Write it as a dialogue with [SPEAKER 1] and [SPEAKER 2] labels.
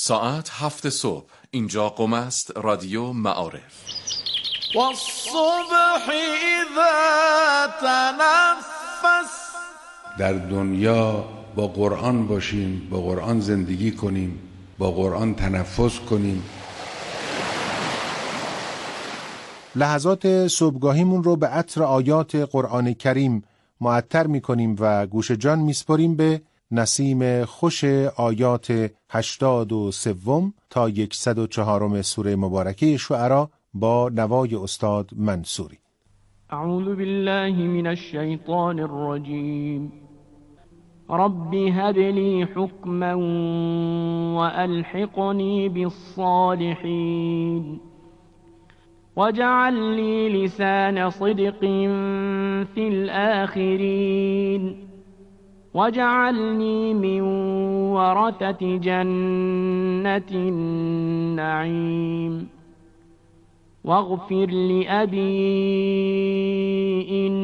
[SPEAKER 1] ساعت 7 صبح. اینجا قم است، رادیو معارف.
[SPEAKER 2] والصبح اذا تنفس.
[SPEAKER 3] در دنیا با قرآن باشیم، با قرآن زندگی کنیم، با قرآن تنفس کنیم.
[SPEAKER 4] لحظات صبحگاهیمون رو به عطر آیات قرآن کریم معطر می‌کنیم و گوش جان می‌سپاریم به نسیم خوش آیات 83 تا 104 سوره مبارکه شعراء با نوای استاد منصوری.
[SPEAKER 5] اعوذ بالله من الشیطان الرجیم. رب هب لی حکما والحقنی بالصالحین واجعل لی لسان صدق فی الآخرین واجعلنی من ورثة جنة النعیم واغفر لأبی